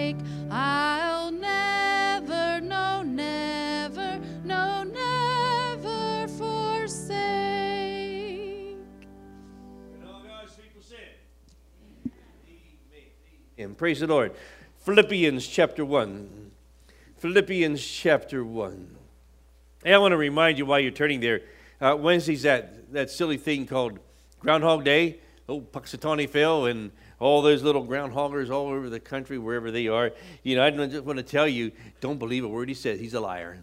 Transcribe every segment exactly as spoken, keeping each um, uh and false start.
forsake. I'll never, no, never, no, never forsake. And all God's people said, Amen. And praise the Lord. Philippians chapter one. Philippians chapter one. Hey, I want to remind you while you're turning there, uh, Wednesday's that, that silly thing called Groundhog Day. Oh, Puxatawny Phil and all those little groundhoggers all over the country, wherever they are. You know, I just want to tell you, don't believe a word he says. He's a liar.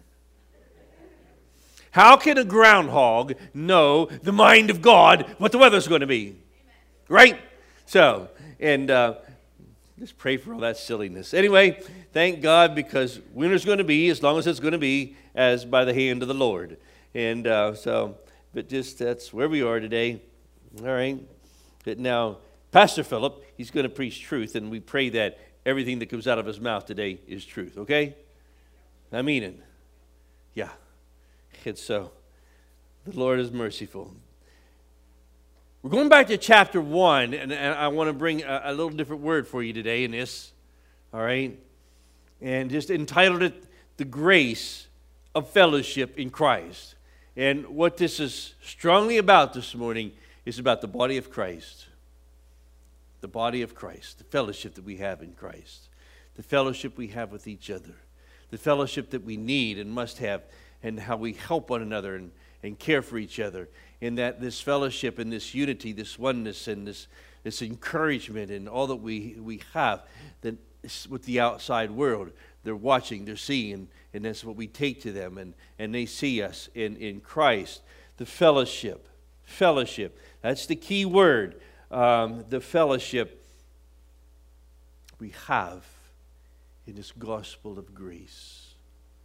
How can a groundhog know the mind of God, what the weather's going to be? Amen. Right? So, and uh, just pray for all that silliness. Anyway, thank God, because winter's going to be, as long as it's going to be, as by the hand of the Lord. And uh, so, but just that's where we are today. All right. But now, Pastor Philip, he's going to preach truth, and we pray that everything that comes out of his mouth today is truth, okay? I mean it. Yeah. And so, the Lord is merciful. We're going back to chapter one, and, and I want to bring a, a little different word for you today in this, all right? And just entitled it, The Grace of Fellowship in Christ. And what this is strongly about this morning is about the body of Christ. The body of Christ, the fellowship that we have in Christ, the fellowship we have with each other, the fellowship that we need and must have, and how we help one another and, and care for each other. And that this fellowship and this unity, this oneness and this, this encouragement and all that we, we have that with the outside world, they're watching, they're seeing, and that's what we take to them, and, and they see us in, in Christ. The fellowship, fellowship, that's the key word. Um, the fellowship we have in this gospel of grace.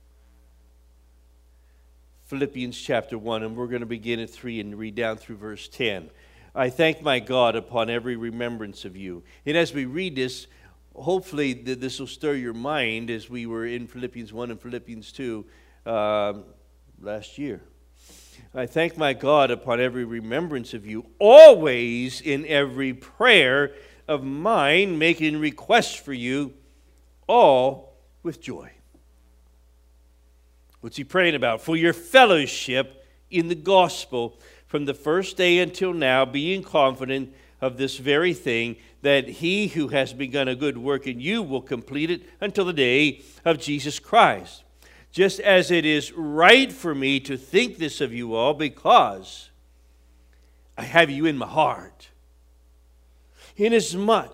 Philippians chapter one, and we're going to begin at three and read down through verse ten. I thank my God upon every remembrance of you. And as we read this, hopefully this will stir your mind, as we were in Philippians one and Philippians two um, last year. I thank my God upon every remembrance of you, always in every prayer of mine, making requests for you, all with joy. What's he praying about? For your fellowship in the gospel from the first day until now, being confident of this very thing, that he who has begun a good work in you will complete it until the day of Jesus Christ. Just as it is right for me to think this of you all, because I have you in my heart. Inasmuch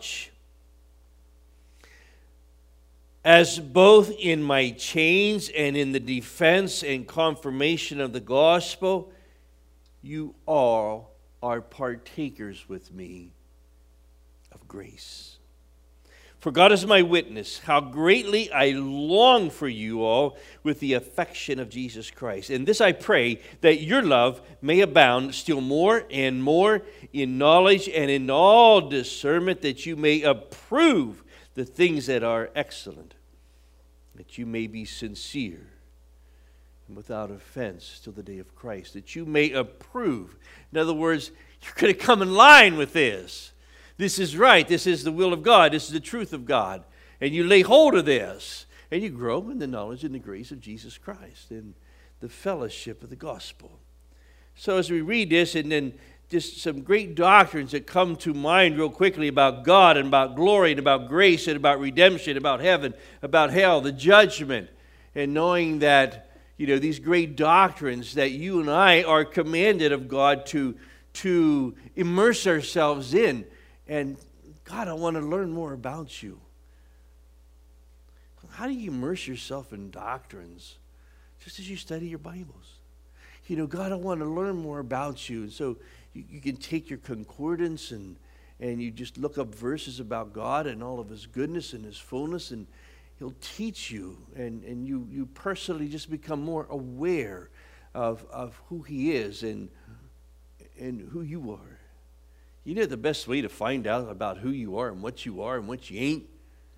as both in my chains and in the defense and confirmation of the gospel, you all are partakers with me of grace. For God is my witness, how greatly I long for you all with the affection of Jesus Christ. And this I pray, that your love may abound still more and more in knowledge and in all discernment, that you may approve the things that are excellent, that you may be sincere and without offense till the day of Christ, that you may approve. In other words, you're going to come in line with this. This is right. This is the will of God. This is the truth of God. And you lay hold of this. And you grow in the knowledge and the grace of Jesus Christ and the fellowship of the gospel. So as we read this, and then just some great doctrines that come to mind real quickly about God and about glory and about grace and about redemption, about heaven, about hell, the judgment, and knowing that, you know, these great doctrines that you and I are commanded of God to, to immerse ourselves in. And God, I want to learn more about you. How do you immerse yourself in doctrines? Just as you study your Bibles. You know, God, I want to learn more about you. And so you, you can take your concordance and, and you just look up verses about God and all of His goodness and His fullness, and He'll teach you. And, and you, you personally just become more aware of, of who He is and, and who you are. You know the best way to find out about who you are and what you are and what you ain't?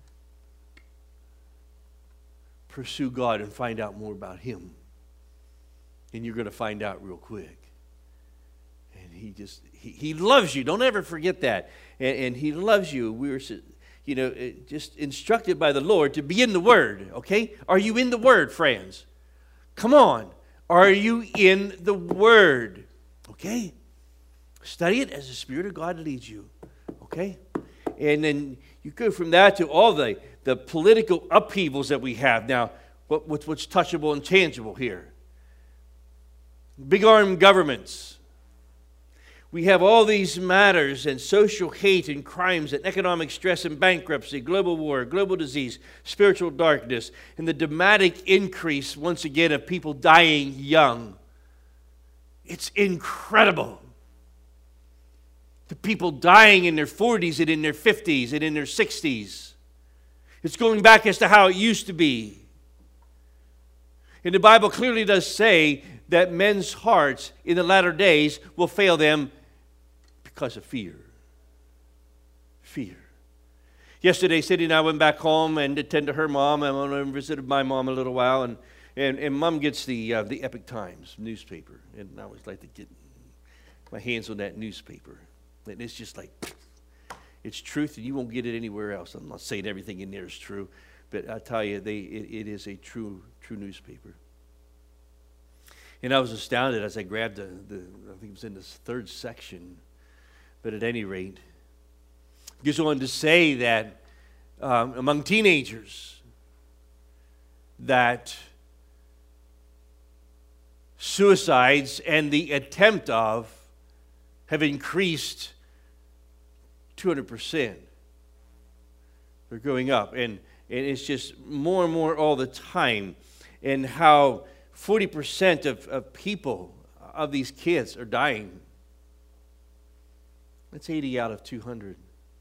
Pursue God and find out more about Him. And you're going to find out real quick. And He just, He, he loves you. Don't ever forget that. And, and He loves you. We were, you know, it- just instructed by the Lord to be in the Word, okay? Are you in the Word, friends? Come on. Are you in the Word? Okay? Study it as the Spirit of God leads you, okay? And then you go from that to all the, the political upheavals that we have. Now, what, what's, what's touchable and tangible here? Big arm governments. We have all these matters and social hate and crimes and economic stress and bankruptcy, global war, global disease, spiritual darkness, and the dramatic increase, once again, of people dying young. It's incredible. The people dying in their forties and in their fifties and in their sixties. It's going back as to how it used to be. And the Bible clearly does say that men's hearts in the latter days will fail them because of fear. Fear. Yesterday, Cindy and I went back home and attended her mom. I went and visited my mom a little while. And, and, and Mom gets the, uh, the Epic Times newspaper. And I always like to get my hands on that newspaper. And it's just like, it's truth, and you won't get it anywhere else. I'm not saying everything in there is true, but I tell you, they, it, it is a true, true newspaper. And I was astounded as I grabbed the, the, I think it was in this third section, but at any rate, it goes on to say that um, among teenagers, that suicides and the attempt of have increased two hundred percent. They're going up. And, and it's just more and more all the time. And how forty percent of, of people, of these kids, are dying. That's eighty out of two hundred.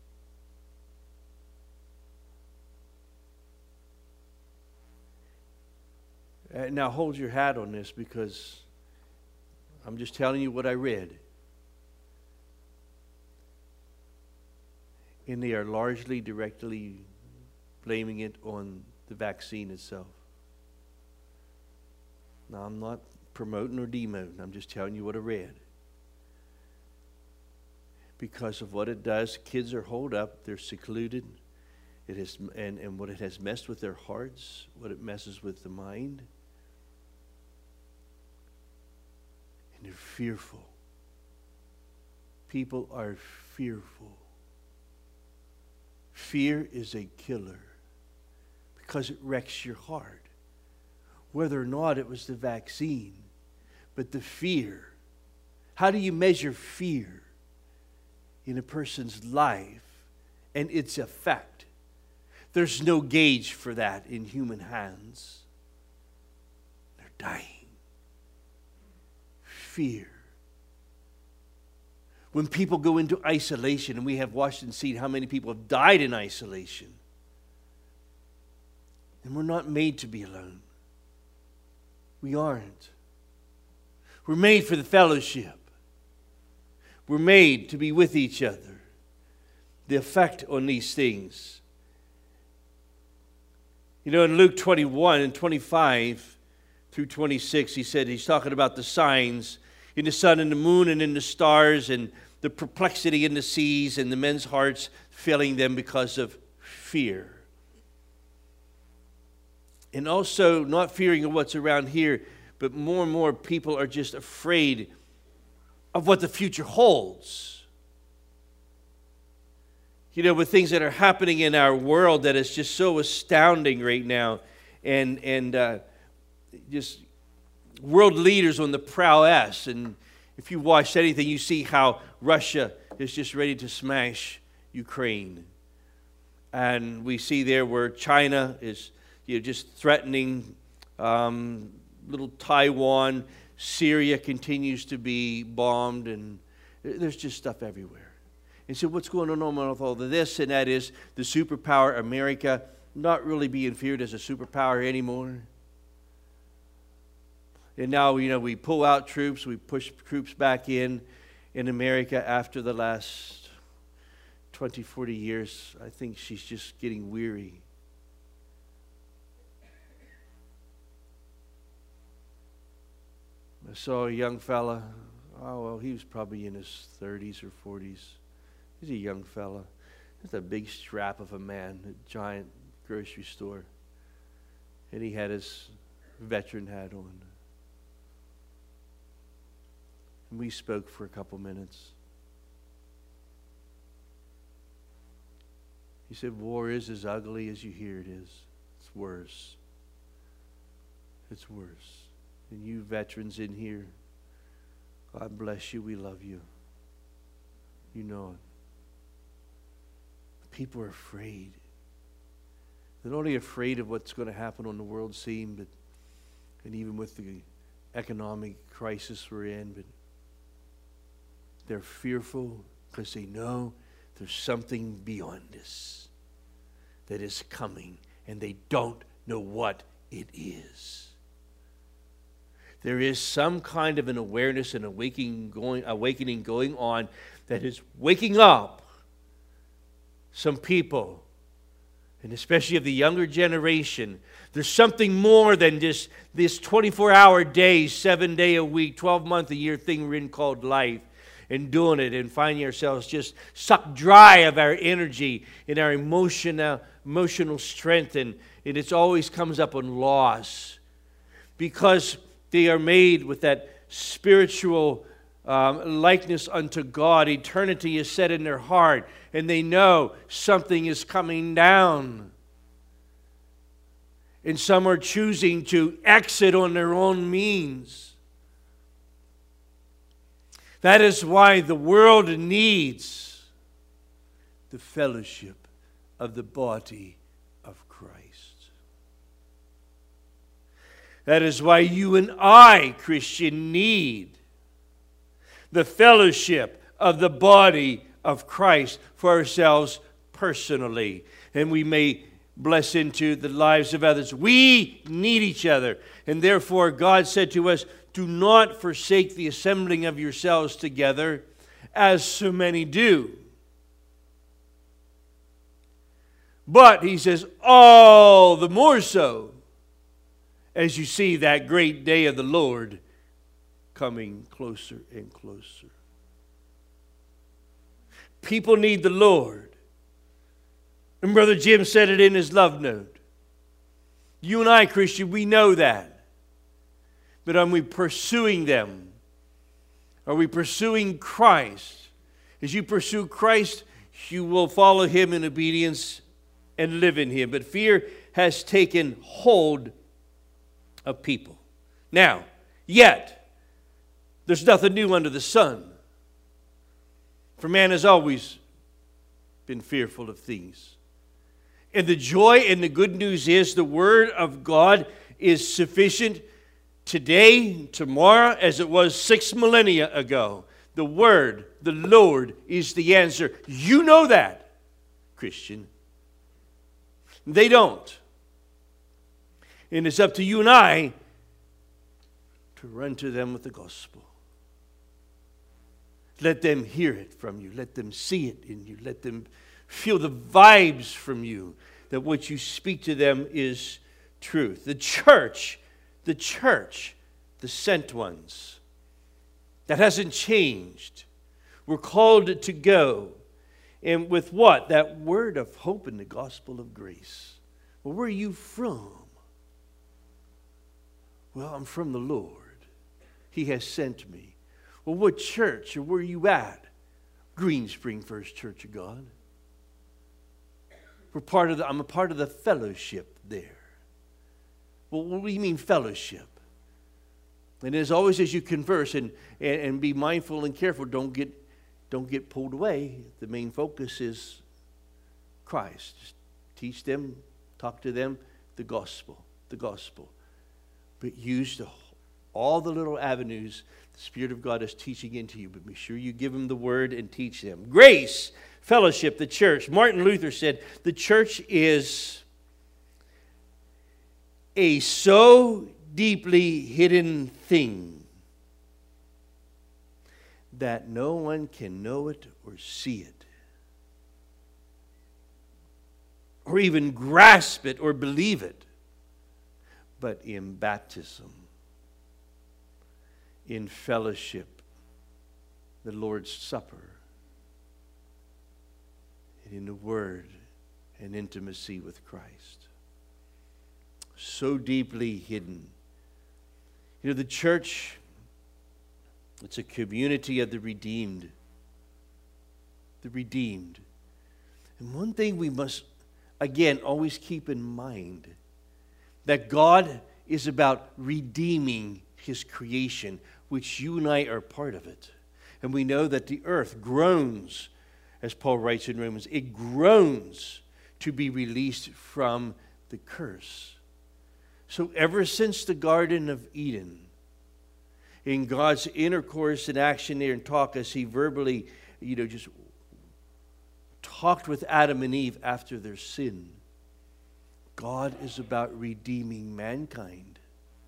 Uh, now hold your hat on this, because I'm just telling you what I read. And they are largely directly blaming it on the vaccine itself. Now, I'm not promoting or demoting. I'm just telling you what I read. Because of what it does, kids are holed up. They're secluded. It has, and, and what it has messed with their hearts, what it messes with the mind. And they're fearful. People are fearful. Fear is a killer because it wrecks your heart. Whether or not it was the vaccine, but the fear. How do you measure fear in a person's life and its effect? There's no gauge for that in human hands. They're dying. Fear. When people go into isolation, and we have watched and seen how many people have died in isolation. And we're not made to be alone. We aren't. We're made for the fellowship. We're made to be with each other. The effect on these things. You know, in Luke twenty-one and twenty-five through twenty-six, he said, he's talking about the signs in the sun and the moon and in the stars, and the perplexity in the seas, and the men's hearts failing them because of fear. And also not fearing of what's around here, but more and more people are just afraid of what the future holds. You know, with things that are happening in our world that is just so astounding right now, and and uh, just world leaders on the prowess. And if you watch anything, you see how Russia is just ready to smash Ukraine. And we see there where China is, you know, just threatening um, little Taiwan. Syria continues to be bombed, and there's just stuff everywhere. And so what's going on with all of this? And that is the superpower America not really being feared as a superpower anymore. And now, you know, we pull out troops, we push troops back in in America after the last twenty, forty years. I think she's just getting weary. I saw a young fella, oh, well, he was probably in his thirties or forties. He's a young fella. That's a big strap of a man, a giant grocery store. And he had his veteran hat on. And we spoke for a couple minutes. He said, war is as ugly as you hear it is. It's worse. It's worse. And you veterans in here, God bless you. We love you. You know it. People are afraid. They're not only afraid of what's going to happen on the world scene, but and even with the economic crisis we're in, but they're fearful because they know there's something beyond this that is coming, and they don't know what it is. There is some kind of an awareness and awakening going, awakening going on that is waking up some people, and especially of the younger generation. There's something more than just this twenty-four hour day, seven day a week, twelve month a year thing we're in called life, and doing it and finding ourselves just sucked dry of our energy and our emotional, emotional strength, and, and it always comes up on loss because they are made with that spiritual um, likeness unto God. Eternity is set in their heart, and they know something is coming down. And some are choosing to exit on their own means. That is why the world needs the fellowship of the body of Christ. That is why you and I, Christian, need the fellowship of the body of Christ for ourselves personally. And we may bless into the lives of others. We need each other. And therefore, God said to us, do not forsake the assembling of yourselves together, as so many do. But, he says, all the more so, as you see that great day of the Lord coming closer and closer. People need the Lord. And Brother Jim said it in his love note. You and I, Christian, we know that. But are we pursuing them? Are we pursuing Christ? As you pursue Christ, you will follow Him in obedience and live in Him. But fear has taken hold of people. Now, yet, there's nothing new under the sun. For man has always been fearful of things. And the joy and the good news is the Word of God is sufficient today, tomorrow, as it was six millennia ago. The Word, the Lord, is the answer. You know that, Christian. They don't. And it's up to you and I to run to them with the gospel. Let them hear it from you. Let them see it in you. Let them feel the vibes from you, that what you speak to them is truth. The church, the church, the sent ones, that hasn't changed. We're called to go. And with what? That word of hope in the gospel of grace. Well, where are you from? Well, I'm from the Lord. He has sent me. Well, what church or where are you at? Green Spring First Church of God. We're part of the, I'm a part of the fellowship there. Well, what do you mean fellowship? And as always, as you converse and, and, and be mindful and careful, don't get, don't get pulled away. The main focus is Christ. Just teach them, talk to them, the gospel, the gospel. But use the, all the little avenues the Spirit of God is teaching into you. But be sure you give them the word and teach them. Grace, fellowship, the church. Martin Luther said, the church is a so deeply hidden thing that no one can know it or see it, or even grasp it or believe it, but in baptism, in fellowship, the Lord's Supper, and in the Word and intimacy with Christ. So deeply hidden. You know, the church, it's a community of the redeemed. The redeemed. And one thing we must, again, always keep in mind, that God is about redeeming His creation, which you and I are part of it. And we know that the earth groans, as Paul writes in Romans, it groans to be released from the curse. So ever since the Garden of Eden, in God's intercourse and action there and talk, as He verbally, you know, just talked with Adam and Eve after their sin, God is about redeeming mankind.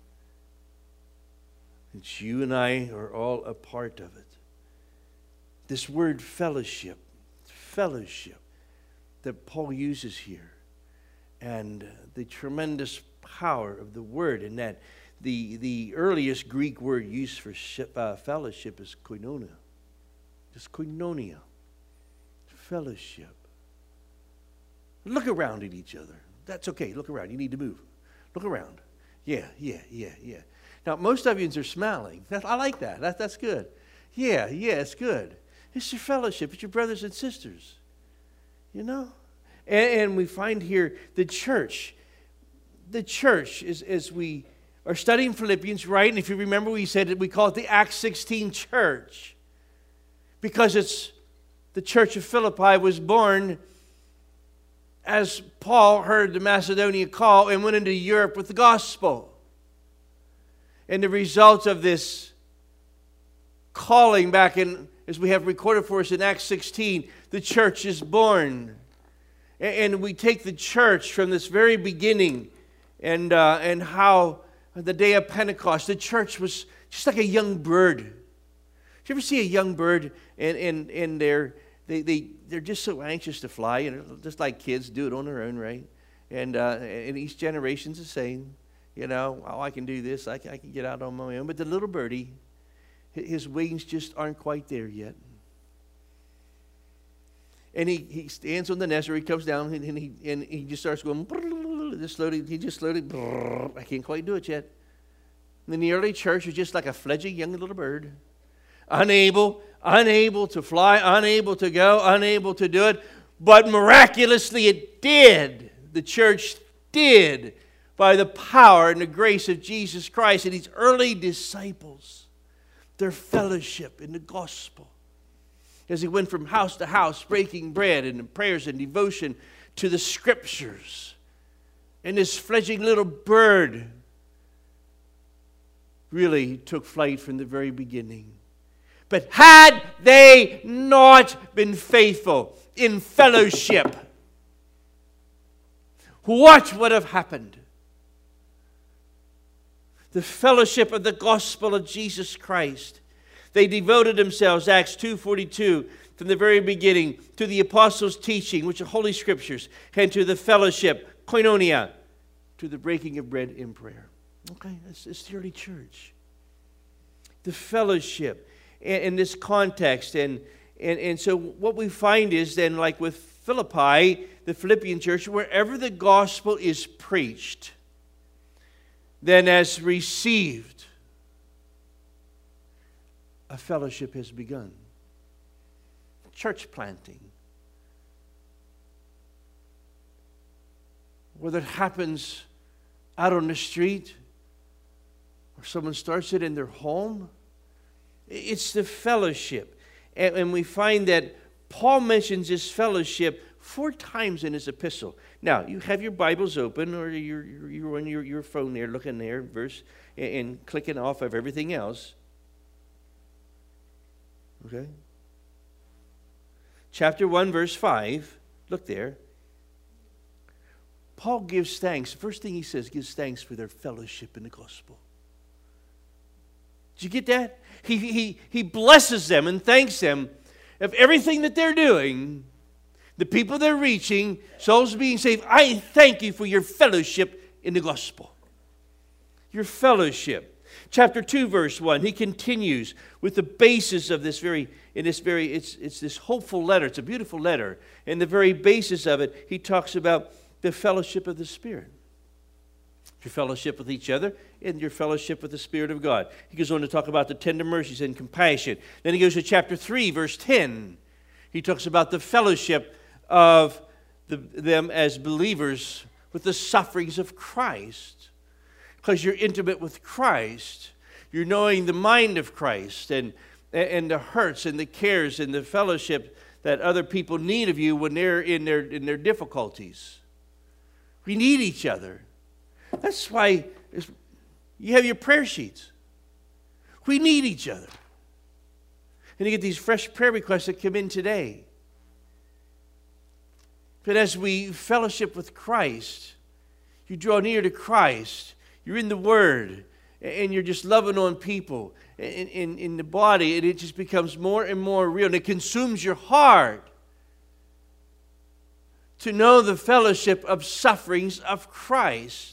It's you and I are all a part of it. This word fellowship, fellowship that Paul uses here, and the tremendous power of the word, and that the, the earliest Greek word used for ship, uh, fellowship is koinonia. Just koinonia. Fellowship. Look around at each other. That's okay. Look around. You need to move. Look around. Yeah, yeah, yeah, yeah. Now, most of you are smiling. I like that. that. That's good. Yeah, yeah, it's good. It's your fellowship. It's your brothers and sisters. You know? And, and we find here the church. The church, is, as we are studying Philippians, right? And if you remember, we said that we call it the Acts sixteen church. Because it's the church of Philippi was born as Paul heard the Macedonian call and went into Europe with the gospel. And the result of this calling back in, as we have recorded for us in Acts sixteen, the church is born. And we take the church from this very beginning and, uh, and how the day of Pentecost, the church was just like a young bird. Did you ever see a young bird and, and, and they're, they, they, they're just so anxious to fly, you know, just like kids do it on their own, right? And, uh, and each generation's the same. You know, oh, I can do this, I can, I can get out on my own. But the little birdie, his wings just aren't quite there yet. And he, he stands on the nest, or he comes down, and, and, he, and he just starts going, just slowly, he just slowly, I can't quite do it yet. And in the early church, was just like a fledgling young little bird. Unable, unable to fly, unable to go, unable to do it. But miraculously it did. The church did, by the power and the grace of Jesus Christ and these early disciples, their fellowship in the gospel. As he went from house to house, breaking bread and in prayers and devotion to the scriptures. And this fledgling little bird really took flight from the very beginning. But had they not been faithful in fellowship, what would have happened? The fellowship of the gospel of Jesus Christ. They devoted themselves, Acts two forty-two, from the very beginning, to the apostles' teaching, which are Holy Scriptures, and to the fellowship, koinonia, to the breaking of bread in prayer. Okay, that's, that's the early church. The fellowship in, in this context. And, and, and so what we find is then, like with Philippi, the Philippian church, wherever the gospel is preached, then as received, a fellowship has begun. Church planting. Whether it happens out on the street or someone starts it in their home, it's the fellowship. And, and we find that Paul mentions this fellowship four times in his epistle. Now, you have your Bibles open, or you're, you're on your, your phone there, looking there, verse, and, and clicking off of everything else. Okay? Chapter one, verse five. Look there. Paul gives thanks. The first thing he says, gives thanks for their fellowship in the gospel. Did you get that? He, he, he blesses them and thanks them of everything that they're doing. The people they're reaching, souls being saved. I thank you for your fellowship in the gospel. Your fellowship. Chapter two, verse one, he continues with the basis of this very, in this very, it's, it's this hopeful letter. It's a beautiful letter. And the very basis of it, he talks about the fellowship of the Spirit. Your fellowship with each other and your fellowship with the Spirit of God. He goes on to talk about the tender mercies and compassion. Then he goes to chapter three, verse ten. He talks about the fellowship of the, them as believers with the sufferings of Christ. Because you're intimate with Christ. You're knowing the mind of Christ and, and the hurts and the cares and the fellowship that other people need of you when they're in their, in their difficulties. We need each other. That's why you have your prayer sheets. We need each other. And you get these fresh prayer requests that come in today. But as we fellowship with Christ, you draw near to Christ, you're in the Word, and you're just loving on people in, in, in the body, and it just becomes more and more real, and it consumes your heart to know the fellowship of sufferings of Christ,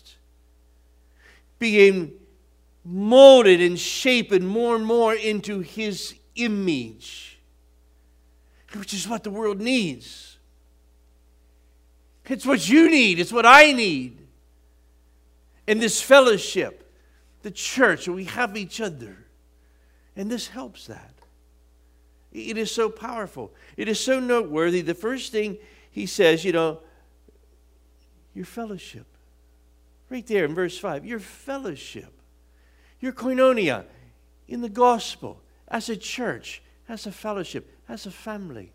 being molded and shaped more and more into His image, which is what the world needs. It's what you need. It's what I need. In this fellowship, the church, we have each other. And this helps that. It is so powerful. It is so noteworthy. The first thing he says, you know, your fellowship. Right there in verse five, your fellowship, your koinonia in the gospel, as a church, as a fellowship, as a family.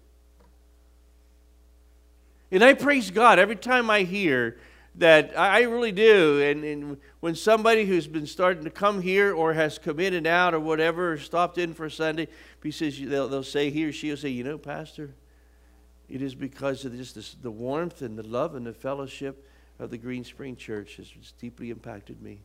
And I praise God every time I hear that, I really do, and, and when somebody who's been starting to come here or has come in and out or whatever, or stopped in for Sunday, he says, they'll, they'll say, he or she will say, you know, Pastor, it is because of just this, the warmth and the love and the fellowship of the Green Spring Church has deeply impacted me.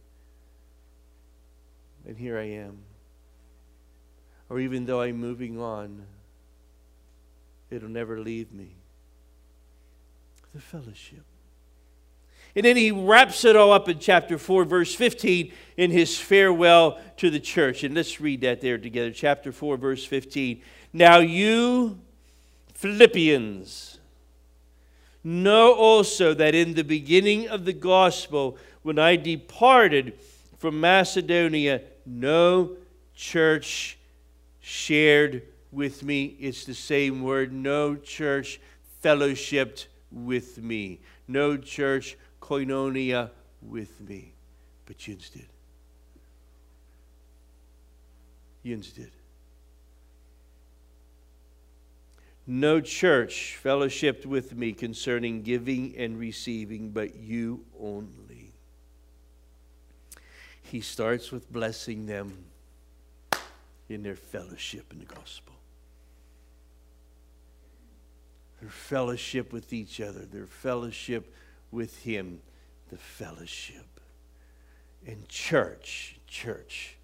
And here I am. Or even though I'm moving on, it'll never leave me. The fellowship. And then he wraps it all up in chapter four, verse fifteen, in his farewell to the church. And let's read that there together. Chapter four, verse fifteen. Now you Philippians, know also that in the beginning of the gospel, when I departed from Macedonia, no church shared with me. It's the same word. No church fellowshipped with me. No church koinonia with me. But Yins did. Yins did. No church fellowshipped with me concerning giving and receiving, but you only. He starts with blessing them in their fellowship in the gospel. Their fellowship with each other, their fellowship with Him, the fellowship. And church, church.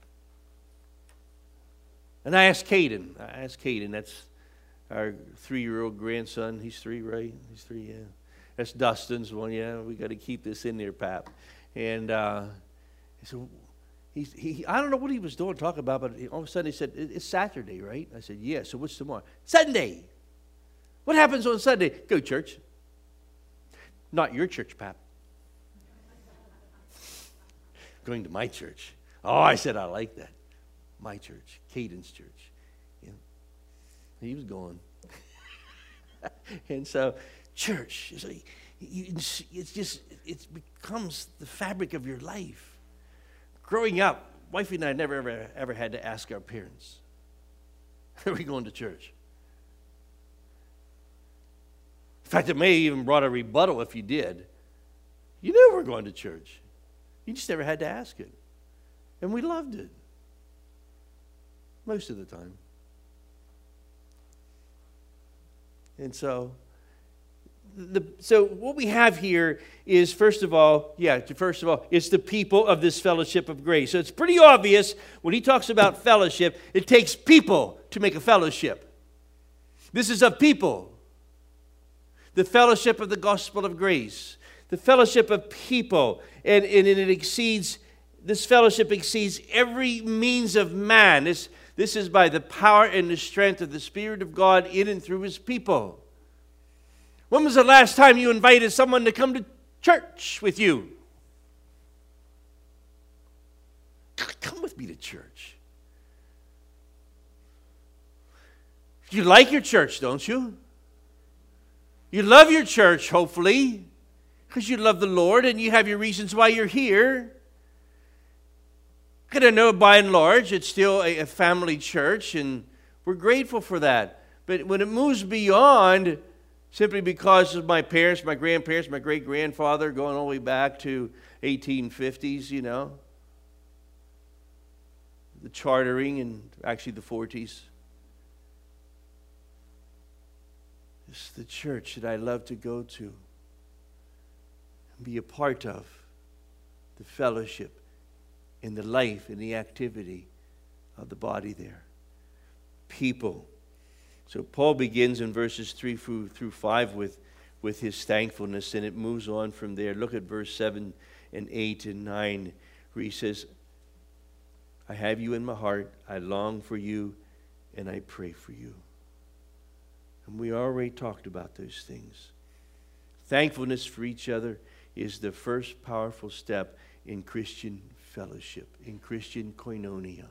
And I asked Caden, I asked Caden, that's our three-year-old grandson. He's three, right? He's three, yeah. That's Dustin's one, yeah. We got to keep this in there, Pap. And uh, so he's, he, I don't know what he was doing, talking about, but all of a sudden he said, it's Saturday, right? I said, yeah. So what's tomorrow? Sunday. What happens on Sunday? Go to church. Not your church, Pap. Going to my church. Oh, I said, I like that. My church, Caden's church. Yeah. He was going. And so, church, it's, like, it's just, it becomes the fabric of your life. Growing up, wifey and I never, ever, ever had to ask our parents, are we going to church? In fact, it may have even brought a rebuttal if you did. You knew we were going to church. You just never had to ask it. And we loved it. Most of the time. And so, the, so what we have here is, first of all, yeah, first of all, it's the people of this fellowship of grace. So it's pretty obvious when he talks about fellowship, it takes people to make a fellowship. This is of people. The fellowship of the gospel of grace. The fellowship of people. And, and it exceeds this fellowship exceeds every means of man. This, this is by the power and the strength of the Spirit of God in and through His people. When was the last time you invited someone to come to church with you? Come with me to church. You like your church, don't you? You love your church, hopefully, because you love the Lord and you have your reasons why you're here. And I know by and large it's still a, a family church, and we're grateful for that. But when it moves beyond simply because of my parents, my grandparents, my great-grandfather, going all the way back to eighteen fifties, you know, the chartering and actually the forties. It's the church that I love to go to and be a part of, the fellowship and the life and the activity of the body there. People. So Paul begins in verses three through, through five with, with his thankfulness, and it moves on from there. Look at verse seven and eight and nine, where he says, I have you in my heart, I long for you, and I pray for you. And we already talked about those things. Thankfulness for each other is the first powerful step in Christian fellowship, in Christian koinonia.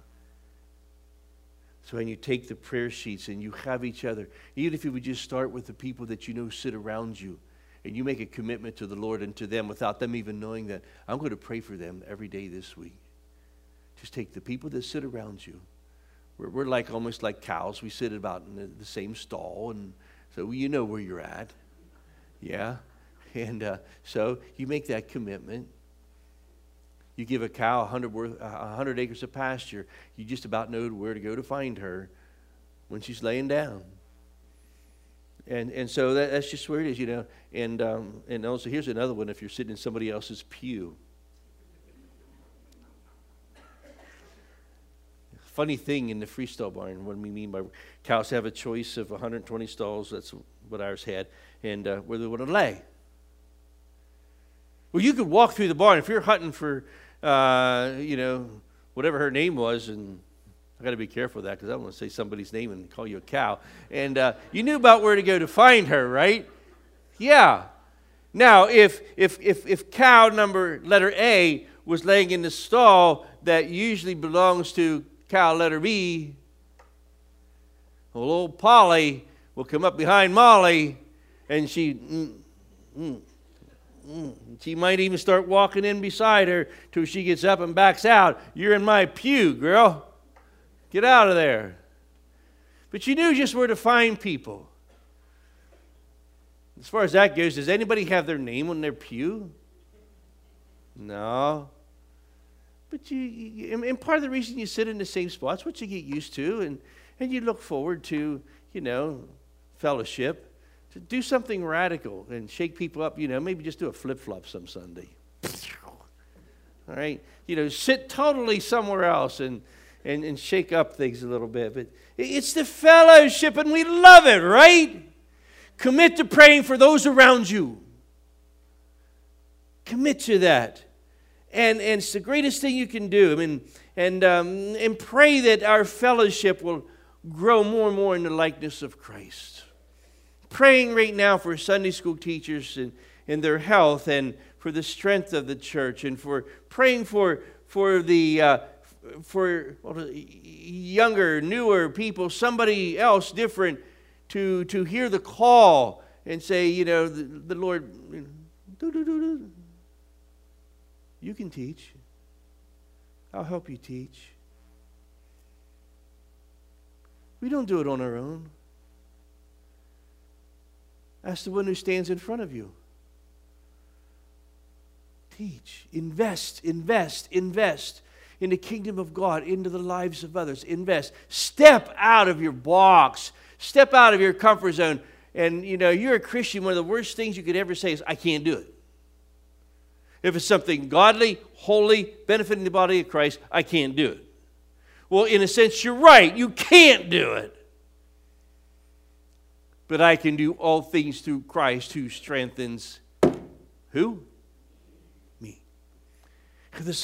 So when you take the prayer sheets and you have each other, even if you would just start with the people that you know sit around you, and you make a commitment to the Lord and to them without them even knowing that, I'm going to pray for them every day this week. Just take the people that sit around you. We're, we're like almost like cows. We sit about in the, the same stall, and so you know where you're at. Yeah? And uh, so you make that commitment. You give a cow a hundred, worth, a hundred acres of pasture, you just about know where to go to find her when she's laying down. And and so that, that's just where it is, you know. And um, and also here's another one if you're sitting in somebody else's pew. Funny thing in the freestall barn, what do we mean by cows have a choice of one hundred twenty stalls, that's what ours had, and uh, where they want to lay. Well, you could walk through the barn if you're hunting for, uh, you know, whatever her name was, and I got to be careful of that because I don't want to say somebody's name and call you a cow. And uh, you knew about where to go to find her, right? Yeah. Now, if if if if cow number letter A was laying in the stall that usually belongs to cow letter B, well, old Polly will come up behind Molly, and she, mm, mm, mm, she might even start walking in beside her till she gets up and backs out. You're in my pew, girl. Get out of there. But you knew just where to find people. As far as that goes, does anybody have their name on their pew? No. But you, you, and part of the reason you sit in the same spot is what you get used to, and, and you look forward to, you know, fellowship, to do something radical and shake people up, you know, maybe just do a flip-flop some Sunday. All right? You know, sit totally somewhere else and, and, and shake up things a little bit. But it's the fellowship, and we love it, right? Commit to praying for those around you. Commit to that. And, and it's the greatest thing you can do. I mean, and, um, and pray that our fellowship will grow more and more in the likeness of Christ. Praying right now for Sunday school teachers and, and their health, and for the strength of the church, and for praying for, for the uh, for younger, newer people, somebody else different to, to hear the call and say, you know, the, the Lord, you know, do, do, do, do. You can teach. I'll help you teach. We don't do it on our own. Ask the one who stands in front of you. Teach. Invest, invest, invest in the kingdom of God, into the lives of others. Invest. Step out of your box. Step out of your comfort zone. And, you know, you're a Christian. One of the worst things you could ever say is, I can't do it. If it's something godly, holy, benefiting the body of Christ, I can't do it. Well, in a sense, you're right. You can't do it. But I can do all things through Christ who strengthens who? Me. Because this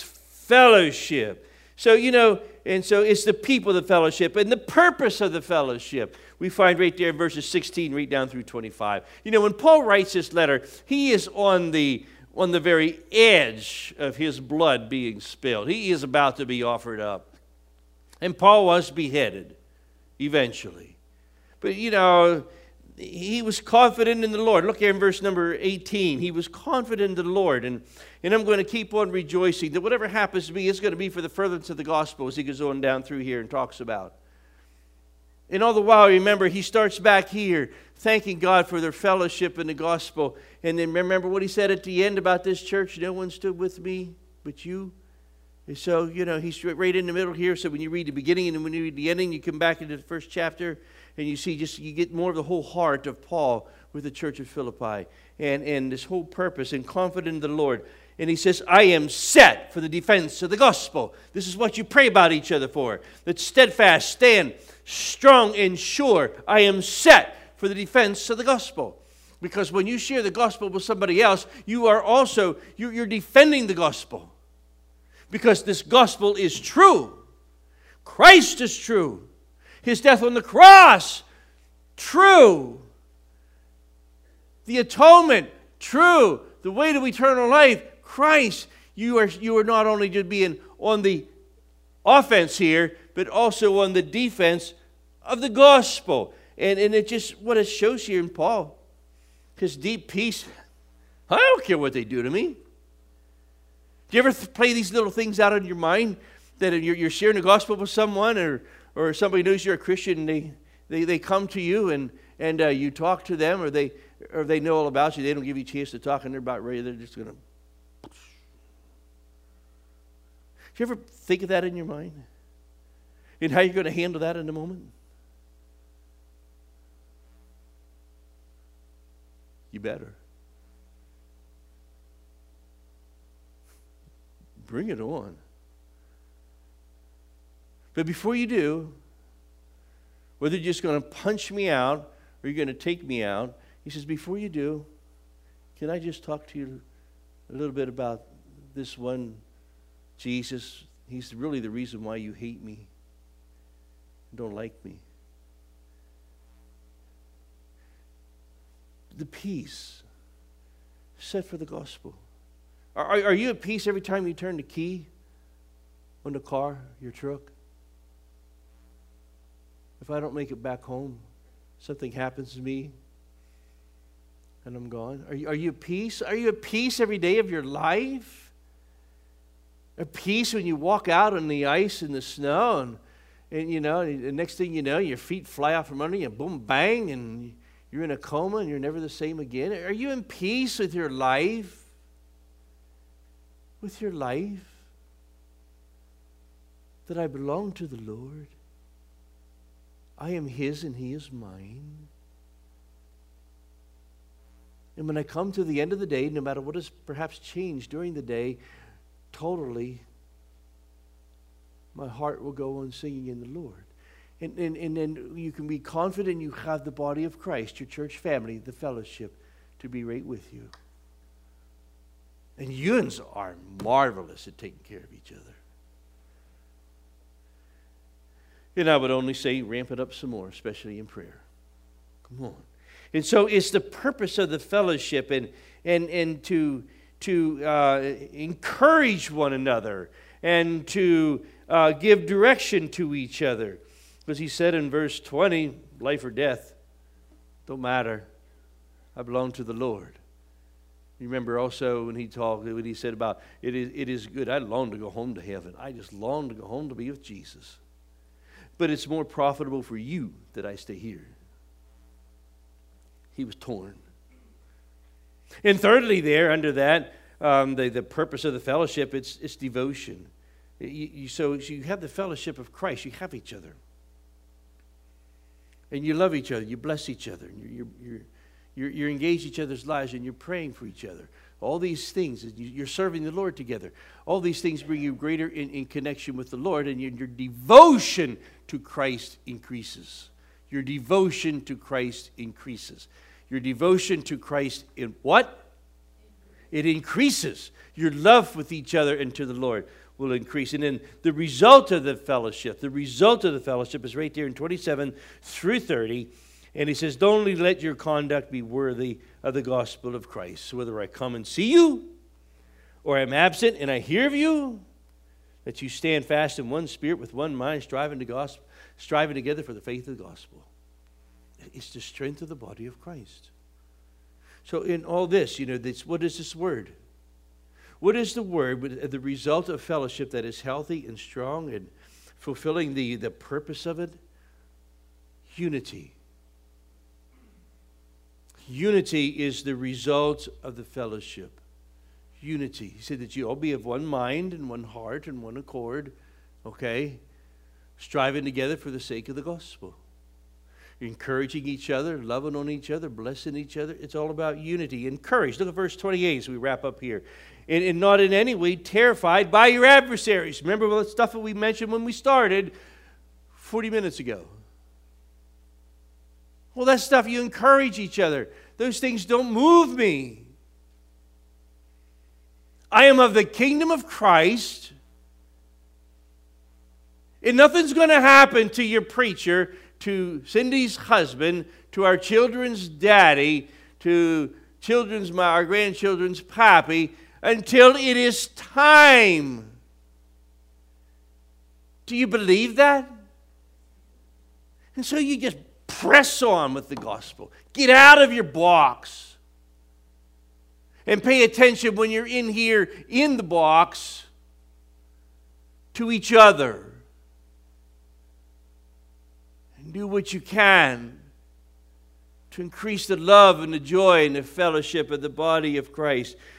fellowship. So, you know, and so it's the people of the fellowship and the purpose of the fellowship. We find right there in verses sixteen, read down through twenty-five. You know, when Paul writes this letter, he is on the on the very edge of his blood being spilled. He is about to be offered up. And Paul was beheaded eventually. But, you know, he was confident in the Lord. Look here in verse number eighteen. He was confident in the Lord. And, and I'm going to keep on rejoicing that whatever happens to me is going to be for the furtherance of the gospel, as he goes on down through here and talks about. And all the while, remember, he starts back here thanking God for their fellowship in the gospel. And then remember what he said at the end about this church? No one stood with me but you. And so, you know, he's right in the middle here. So when you read the beginning and when you read the ending, you come back into the first chapter. And you see, just you get more of the whole heart of Paul with the church of Philippi. And, and this whole purpose and confident in the Lord. And he says, I am set for the defense of the gospel. This is what you pray about each other for. That steadfast, stand strong and sure. I am set for the defense of the gospel. Because when you share the gospel with somebody else, you are also, you're, you're defending the gospel. Because this gospel is true. Christ is true. His death on the cross, true. The atonement, true. The way to eternal life, Christ. You are, you are not only just being on the offense here, but also on the defense of the gospel. And, and it just, what it shows here in Paul, his deep peace. I don't care what they do to me. Do you ever th- play these little things out in your mind that you're, you're sharing the gospel with someone, or or somebody knows you're a Christian and they, they, they come to you and, and uh, you talk to them, or they or they know all about you. They don't give you a chance to talk, and they're about ready. They're just going to. Do you ever think of that in your mind? And how you're going to handle that in a moment? You better. Bring it on. But before you do, whether you're just going to punch me out or you're going to take me out, he says, before you do, can I just talk to you a little bit about this one Jesus? He's really the reason why you hate me, don't like me. The peace set for the gospel. Are, are you at peace every time you turn the key on the car, your truck? If I don't make it back home, something happens to me, and I'm gone. Are you, are you at peace? Are you at peace every day of your life? At peace when you walk out on the ice and the snow, and, and you know, the next thing you know, your feet fly out from under you, boom, bang, and you're in a coma and you're never the same again. Are you in peace with your life? With your life? That I belong to the Lord. I am His and He is mine. And when I come to the end of the day, no matter what has perhaps changed during the day, totally, my heart will go on singing in the Lord. And, and, and then you can be confident you have the body of Christ, your church family, the fellowship, to be right with you. And yous are marvelous at taking care of each other. And I would only say ramp it up some more, especially in prayer. Come on. And so it's the purpose of the fellowship and, and, and to, to uh, encourage one another and to uh, give direction to each other. Because he said in verse twenty, life or death, don't matter. I belong to the Lord. You remember also when he talked, when he said about, it is, it is good. I long to go home to heaven. I just long to go home to be with Jesus. But it's more profitable for you that I stay here. He was torn. And thirdly there, under that, um, the, the purpose of the fellowship, it's, it's devotion. You, you, so you have the fellowship of Christ. You have each other. And you love each other. You bless each other. And you're, you're, you're, you're engaged in each other's lives, and you're praying for each other. All these things, you're serving the Lord together. All these things bring you greater in, in connection with the Lord, and your, your devotion to Christ increases. Your devotion to Christ increases. Your devotion to Christ in what? It increases. Your love with each other and to the Lord. will increase. And then the result of the fellowship, the result of the fellowship is right there in twenty-seven through thirty. And he says, don't only let your conduct be worthy of the gospel of Christ. So whether I come and see you, or I'm absent and I hear of you, that you stand fast in one spirit with one mind, striving to gospel, striving together for the faith of the gospel. It's the strength of the body of Christ. So in all this, you know, this, what is this word? What is the word? The result of fellowship that is healthy and strong and fulfilling the, the purpose of it? Unity. Unity is the result of the fellowship. Unity. He said that you all be of one mind and one heart and one accord, okay? Striving together for the sake of the gospel. Encouraging each other, loving on each other, blessing each other. It's all about unity. Encourage. Look at verse twenty-eight as we wrap up here. And, and not in any way terrified by your adversaries. Remember the stuff that we mentioned when we started forty minutes ago. Well, that stuff you encourage each other. Those things don't move me. I am of the kingdom of Christ. And nothing's going to happen to your preacher, to Cindy's husband, to our children's daddy, to children's, my, our grandchildren's pappy, until it is time. Do you believe that? And so you just press on with the gospel. Get out of your box. And pay attention when you're in here, in the box, to each other. And do what you can to increase the love and the joy and the fellowship of the body of Christ.